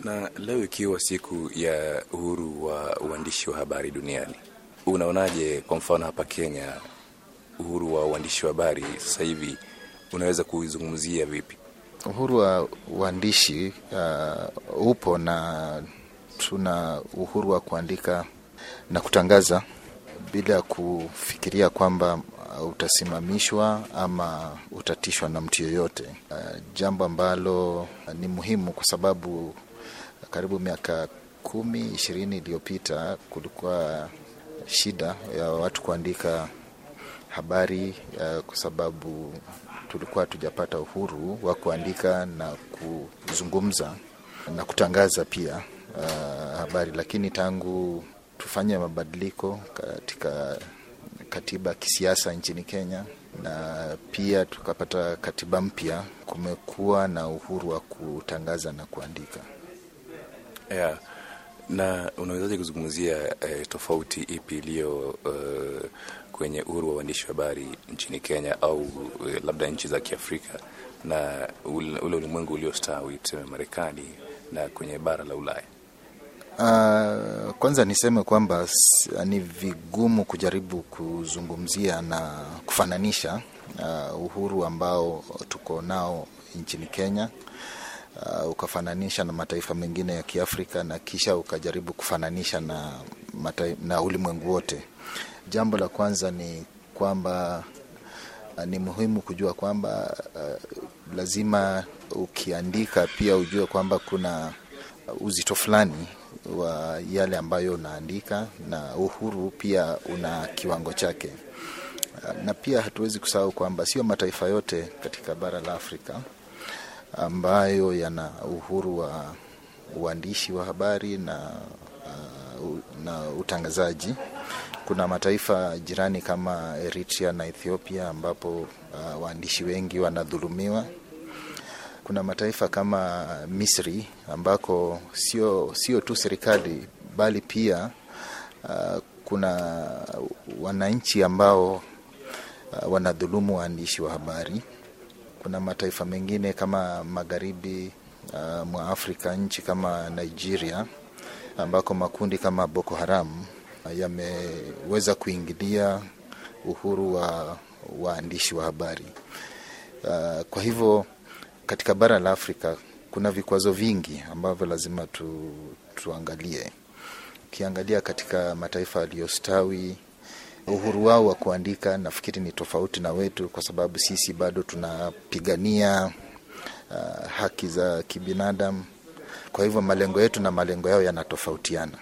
Na leo ikiwa siku ya uhuru wa uandishi wa habari duniani, unaonaje kwa mfano hapa Kenya uhuru wa uandishi wa habari sasa hivi unaweza kuizungumzia vipi? Uhuru wa uandishi upo na tuna uhuru wa kuandika na kutangaza bila kufikiria kwamba utasimamishwa ama utatishwa na mtu yoyote. Jambo ambalo ni muhimu kwa sababu karibu miaka 10-20 iliyopita kulikuwa shida ya watu kuandika habari kwa sababu tulikuwa hatujapata uhuru wa kuandika na kuzungumza na kutangaza pia habari. Lakini tangu tufanye mabadiliko katika katiba kisiasa nchini Kenya na pia tukapata katiba mpya, kumekuwa na uhuru wa kutangaza na kuandika. Yeah. Na unawezaje kuzungumzia tofauti ipi iliyo kwenye uhuru wa uandishi wa habari nchini Kenya au labda nchi za Kiafrika na ule ulimwengu uliostawi tuseme Marekani na kwenye bara la Ulaya? Kwanza niseme kwamba ni vigumu kujaribu kuzungumzia na kufananisha uhuru ambao tuko nao nchini Kenya ukafananisha na mataifa mengine ya Kiafrika na kisha ukajaribu kufananisha na ulimwengu wote. Jambo la kwanza ni kwamba ni muhimu kujua kwamba lazima ukiandika pia ujue kwamba kuna uzito fulani wa yale ambayo unaandika, na uhuru pia una kiwango chake. Na pia hatuwezi kusahau kwamba sio mataifa yote katika bara la Afrika ambayo yana uhuru wa uandishi wa habari na utangazaji. Kuna mataifa jirani kama Eritrea na Ethiopia ambapo waandishi wengi wanadhulumiwa. Kuna mataifa kama Misri ambako sio tu serikali bali pia kuna wananchi ambao wanadhulumu waandishi wa habari. Kuna mataifa mengine kama magharibi mwa Afrika, nchi kama Nigeria ambako makundi kama Boko Haram yameweza kuingilia uhuru wa waandishi wa habari. Kwa hivyo katika bara la Afrika kuna vikwazo vingi ambavyo lazima tuangalie. Ukiangalia katika mataifa yaliyostawi, uhuru wao wa kuandika nafikiri ni tofauti na wetu, kwa sababu sisi bado tunapigania haki za kibinadamu. Kwa hivyo malengo yetu na malengo yao yanatofautiana.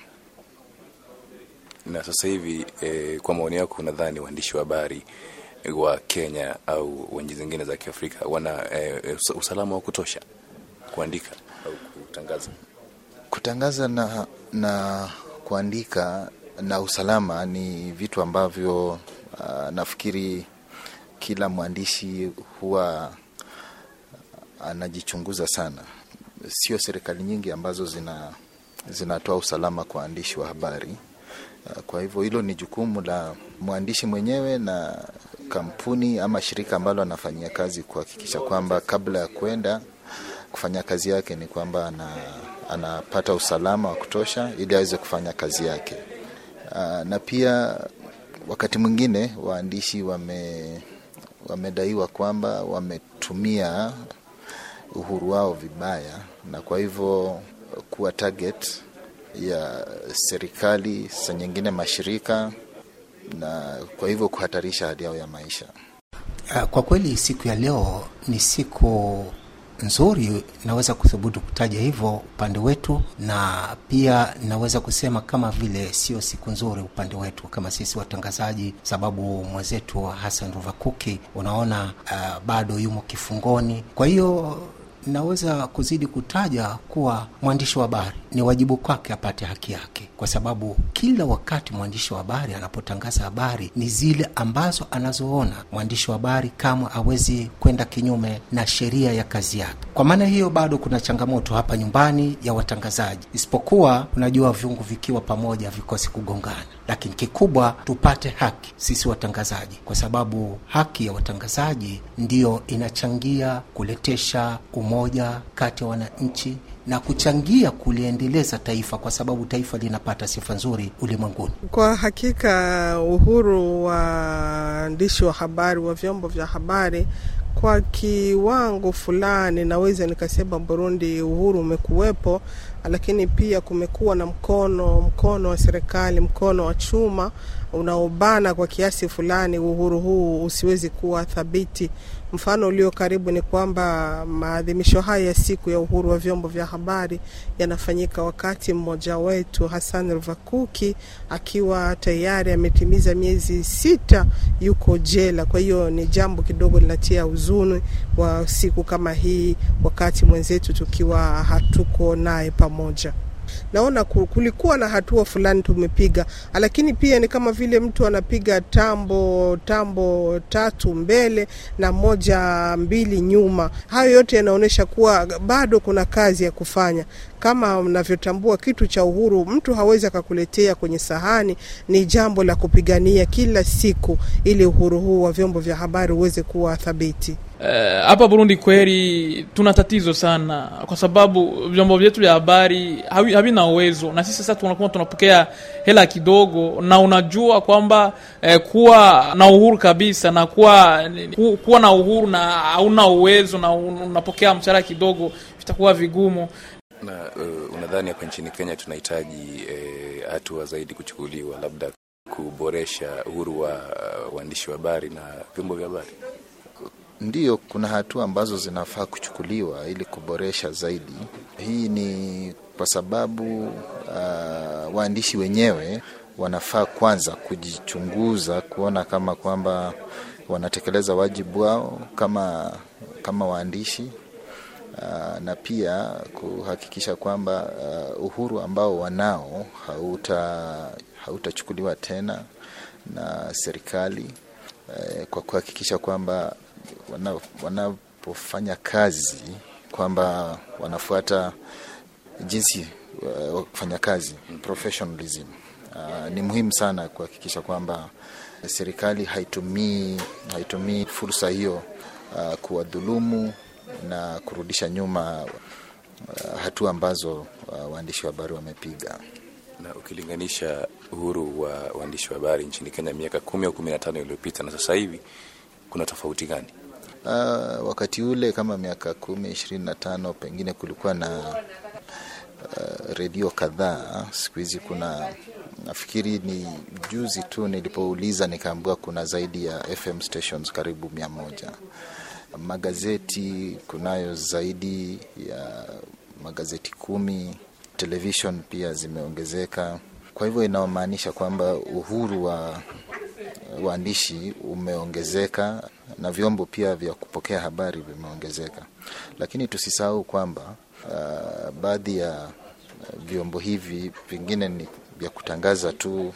Na sasa hivi kwa maoni yako unadhani waandishi wa habari wa Kenya au nchi zingine za Kiafrika wana usalama wa kutosha kuandika au kutangaza? Kutangaza na kuandika na usalama ni vitu ambavyo nafikiri kila mwandishi huwa anajichunguza sana. Sio serikali nyingi ambazo zinatoa usalama kwa waandishi wa habari. Kwa hivyo hilo ni jukumu la mwandishi mwenyewe na kampuni ama shirika ambalo anafanyia kazi kuhakikisha kwamba kabla ya kwenda kufanya kazi yake ni kwamba anapata usalama wa kutosha ili aweze kufanya kazi yake. Na pia wakati mwingine waandishi wamedaiwa kwamba wametumia uhuru wao vibaya, na kwa hivyo kuwa target ya serikali, saa nyingine mashirika, na kwa hivyo kuhatarisha hali yao ya maisha. Kwa kweli siku ya leo ni siku nzuri, naweza kuthubutu kutaja hivyo upande wetu, na pia naweza kusema kama vile sio siku nzuri upande wetu kama sisi watangazaji, sababu mwenzetu Hassan Ruvakuki unaona bado yumo kifungoni. Kwa hiyo naweza kuzidi kutaja kuwa mwandishi wa habari ni wajibu kwake apate haki yake, kwa sababu kila wakati mwandishi wa habari anapotangaza habari ni zile ambazo anazoona mwandishi wa habari kama hawezi kwenda kinyume na sheria ya kazi yake. Kwa maana hiyo bado kuna changamoto hapa nyumbani ya watangazaji, isipokuwa unajua viungu vikiwa pamoja vikosi kugongana, lakini kikubwa tupate haki sisi watangazaji, kwa sababu haki ya watangazaji ndio inachangia kuletesha umoja kati ya wananchi, na kuchangia kuliendeleza taifa, kwa sababu taifa linapata sifa nzuri ulimwenguni. Kwa hakika uhuru wa waandishi wa habari, wa vyombo vya habari, kwa kiwango fulani naweza nikasema Burundi uhuru umekuwepo, lakini pia kumekuwa na mkono wa serikali, mkono wa chuma unaobana kwa kiasi fulani uhuru huu usiwezi kuwa thabiti. Mfano ulio karibu ni kwamba maadhimisho haya ya siku ya uhuru wa vyombo vya habari yanafanyika wakati mmoja wetu Hassan Ruvakuki akiwa tayari ametimiza miezi 6 yuko jela. Kwa hiyo ni jambo kidogo linatia huzuni wa siku kama hii wakati mwenzetu tukiwa hatuko naye pamoja. Naona kulikuwa na hatua fulani tumepiga, lakini pia ni kama vile mtu anapiga tambo 3 mbele na 1-2 nyuma. Hayo yote yanaonesha kuwa bado kuna kazi ya kufanya. Kama mnavyotambua, kitu cha uhuru mtu hawezi kukuletea kwenye sahani, ni jambo la kupigania kila siku ili uhuru huu wa vyombo vya habari uweze kuwa thabiti. Hapa Burundi kweli tuna tatizo sana, kwa sababu vyombo vyetu vya habari havina uwezo, na sisi sasa tunakuwa tunapokea hela kidogo, na unajua kwamba kuwa na uhuru kabisa na kuwa na uhuru na hauna uwezo na unapokea mshahara kidogo vitakuwa vigumu. Na unadhani hapa nchini Kenya tunahitaji hatua zaidi kuchukuliwa, labda kuboresha uhuru wa waandishi wa habari na vyombo vya habari? Ndiyo, kuna hatua ambazo zinafaa kuchukuliwa ili kuboresha zaidi. Hii ni kwa sababu waandishi wenyewe wanafaa kwanza kujichunguza, kuona kama kwamba wanatekeleza wajibu wao kama waandishi, na pia kuhakikisha kwamba uhuru ambao wanao hautachukuliwa tena na serikali, kwa kuhakikisha kwamba wanapofanya kazi kwamba wanafuata jinsi kufanya kazi, professionalism. Ni muhimu sana kuhakikisha kwamba serikali haitumii fursa hiyo kuwadhulumu na kurudisha nyuma hatua ambazo waandishi wa habari wamepiga. Na ukilinganisha uhuru wa waandishi wa habari nchini Kenya miaka 10 au 15 iliyopita na sasa hivi, kuna tofauti gani? Wakati ule kama miaka 10-25 pengine kulikuwa na redio kadhaa. Siku hizi nafikiri ni juzi tu nilipouliza nikaambiwa kuna zaidi ya FM stations karibu 100. Magazeti kunayo zaidi ya magazeti 10. Television pia zimeongezeka. Kwa hivyo inamaanisha kwamba uhuru wa waandishi umeongezeka na vyombo pia vya kupokea habari vimeongezeka. Lakini tusisahau kwamba baadhi ya vyombo hivi vingine ni vya kutangaza tu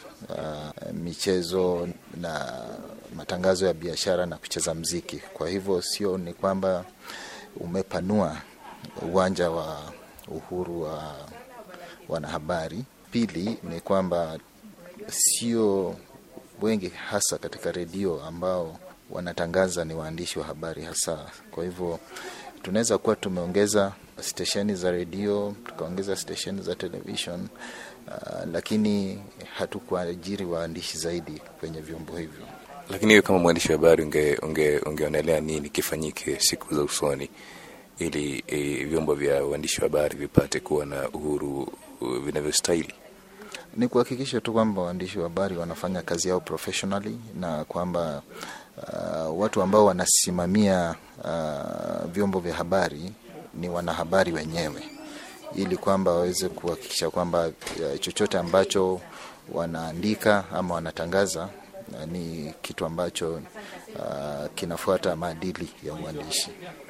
michezo na matangazo ya biashara na kucheza muziki. Kwa hivyo sio ni kwamba umepanua uwanja wa uhuru wa wanahabari. Pili ni kwamba sio wengi hasa katika redio ambao wanatangaza ni waandishi wa habari hasa. Kwa hivyo tunaweza kuwa tumeongeza stesheni za redio, tukaongeza stesheni za television, lakini hatukuajiri waandishi zaidi kwenye vyombo hivyo. Lakini wewe kama mwandishi wa habari ungeonelea nini kifanyike siku za usoni ili vyombo vya waandishi wa habari vipate kuwa na uhuru vinavyostahili? Ni kuhakikisha tu kwamba waandishi wa habari wanafanya kazi yao professionally, na kwamba watu ambao wanasimamia vyombo vya habari ni wanahabari wenyewe, ili kwamba waweze kuhakikisha kwamba chochote ambacho wanaandika ama wanatangaza ni kitu ambacho kinafuata maadili ya uandishi.